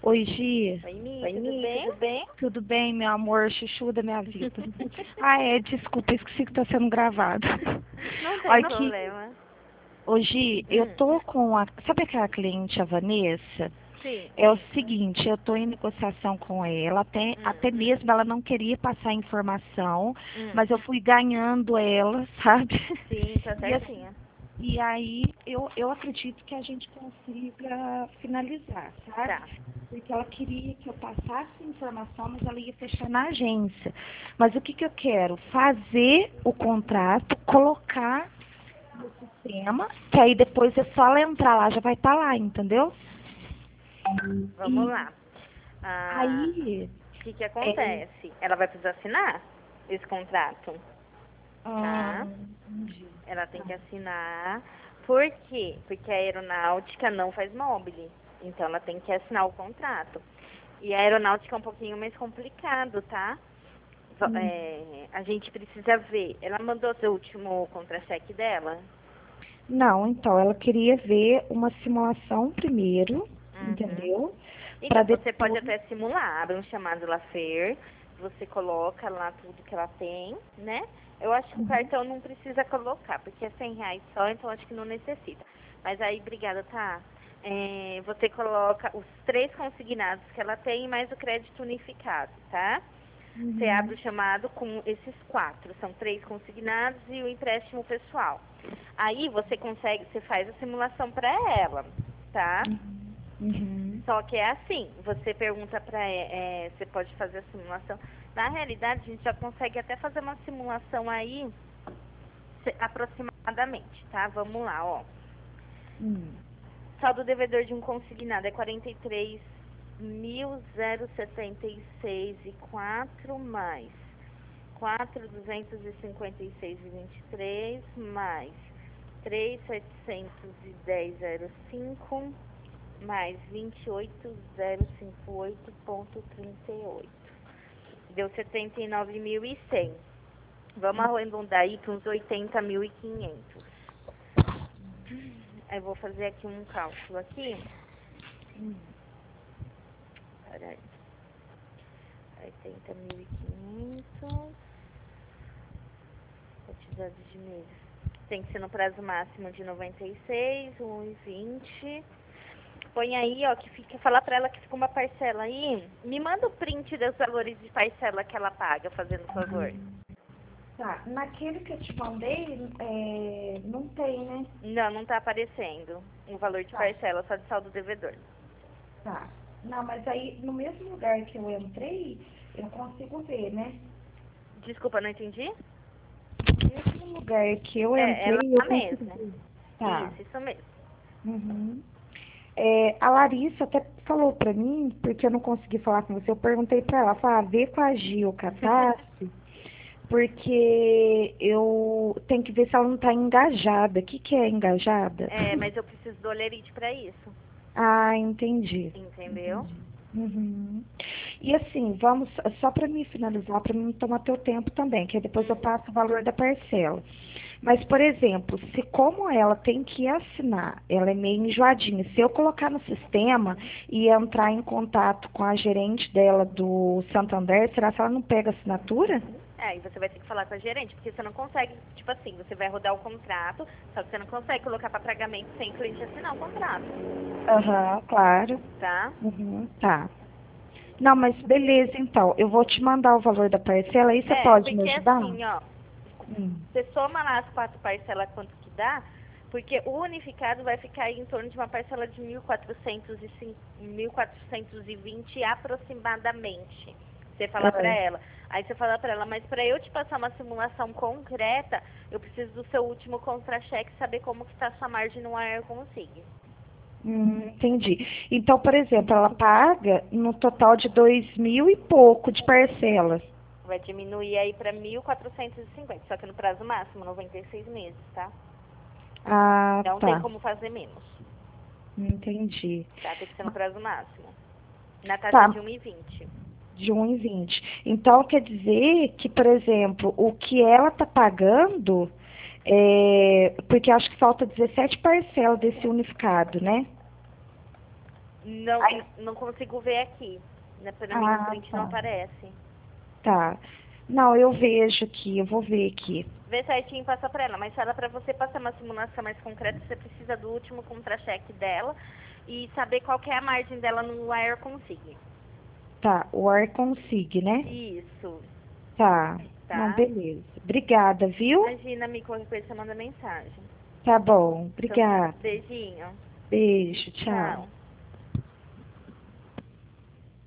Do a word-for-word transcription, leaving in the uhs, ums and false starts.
Oi, Gi. Oi, Mi, Oi, tudo Mi, bem? tudo bem? Tudo bem, meu amor, chuchu da minha vida? Ah, é, desculpa, esqueci que tá sendo gravado. Não tem Olha aqui, problema. ô, Gi, eu Hum, tô com a... Sabe aquela cliente, a Vanessa? sim. É o seguinte, eu tô em negociação com ela, até, Hum, até mesmo ela não queria passar informação, hum. mas eu fui ganhando ela, sabe? Sim, tá E assim, certinha. e aí eu, eu acredito que a gente consiga finalizar, sabe? Tá. Porque ela queria que eu passasse a informação, mas ela ia fechar na agência. Mas o que, que eu quero? Fazer o contrato, colocar no sistema, que aí depois é só ela entrar lá, já vai estar lá, entendeu? Vamos E lá. Ah, aí, o que que é, acontece? Ela vai precisar assinar esse contrato, ah, tá? entendi. Ela tem que assinar. Por quê? Porque a aeronáutica não faz mobile. Então ela tem que assinar o contrato. E a aeronáutica é um pouquinho mais complicado, tá? Va- Hum. é, a gente precisa ver. Ela mandou seu último contra-cheque dela? Não, então, ela queria ver uma simulação primeiro, Uhum. entendeu? Para Então, você pode depois. até simular, abre um chamado Lafer, você coloca lá tudo que ela tem, né? Eu acho que o Uhum. cartão não precisa colocar, porque é cem reais só, então acho que não necessita. Mas aí, obrigada, tá? É, você coloca os três consignados que ela tem, mais o crédito unificado, tá? Você Uhum. abre o chamado com esses quatro, são três consignados e o empréstimo pessoal. Aí você consegue, você faz a simulação para ela, tá? Uhum. Só que é assim, você pergunta para, é, você pode fazer a simulação. Na realidade, a gente já consegue até fazer uma simulação aí, se- aproximadamente, tá? Vamos lá, ó. Hum. Saldo devedor de um consignado é quarenta e três mil setenta e seis e quatro mais quatro mil duzentos e cinquenta e seis e vinte e três mais três mil setecentos e dez e cinco mais vinte e oito mil cinquenta e oito ponto trinta e oito. Deu setenta e nove mil e cem. Vamos arredondar aí para uns oitenta mil e quinhentos. Aí vou fazer aqui um cálculo aqui. Peraí. oitenta mil e quinhentos. Quantidade de meses. Tem que ser no prazo máximo de noventa e seis, um e vinte. Põe aí, ó, que fica, falar pra ela que fica uma parcela aí. Me manda o print dos valores de parcela que ela paga, fazendo favor. Tá, naquele que eu te mandei, é, não tem, né? Não, não tá aparecendo o valor de Tá, parcela, só de saldo devedor. tá. Não, mas aí no mesmo lugar que eu entrei, eu consigo ver, né? Desculpa, não entendi? No mesmo lugar que eu É, é lá entrei, eu consigo mesmo. ver. Tá. Isso, isso mesmo. Uhum. É, a Larissa até falou pra mim, porque eu não consegui falar com você, eu perguntei pra ela, falei, ah, vê com a Gil Catástrofe, porque eu tenho que ver se ela não tá engajada. O que que é engajada? É, mas eu preciso do olerite pra isso, Ah, entendi. entendeu? Uhum. E assim, vamos, só para mim finalizar, para mim não tomar teu tempo também, que aí depois eu Hum. passo o valor da parcela. Mas, por exemplo, se como ela tem que assinar, ela é meio enjoadinha, se eu colocar no sistema e entrar em contato com a gerente dela do Santander, será que ela não pega assinatura? É, e você vai ter que falar com a gerente, porque você não consegue, tipo assim, você vai rodar o contrato, só que você não consegue colocar para pagamento sem o cliente assinar o contrato, Aham, claro. tá? Uhum, tá. Não, mas beleza, então. Eu vou te mandar o valor da parcela, aí você É, pode me porque ajudar? assim, ó, Hum. você soma lá as quatro parcelas quanto que dá, porque o unificado vai ficar aí em torno de uma parcela de mil quatrocentos e cinco, mil quatrocentos e vinte aproximadamente. Você fala pra Ah, ela. Aí você fala pra ela, mas pra eu te passar uma simulação concreta, eu preciso do seu último contra-cheque, saber como que tá a sua margem no Air Consig. hum, entendi. Então, por exemplo, ela paga no total de dois mil e pouco de parcelas. Vai diminuir aí pra mil quatrocentos e cinquenta, só que no prazo máximo, noventa e seis meses, tá? Ah, Não tem tá. como fazer menos, Entendi. tá? Tem que ser no prazo máximo. Na taxa Tá, de um e vinte. de um e vinte. Então, quer dizer que, por exemplo, o que ela tá pagando, é, porque acho que falta dezessete parcelas desse unificado, né? Não, Aí- não consigo ver aqui. Né? Para mim, Ah, no print tá. não aparece. Tá. Não, eu vejo aqui, eu vou ver aqui. Vê certinho e passa para ela. Mas fala para você passar uma simulação mais concreta, você precisa do último contra-cheque dela e saber qual que é a margem dela no Wire Consig. Tá, o ar consig, né? Isso, Tá. Não, tá? beleza. Obrigada, viu? Imagina, me qualquer coisa, você manda mensagem. Tá bom. Então tá. Obrigada. Beijinho. Beijo, tchau. Tchau.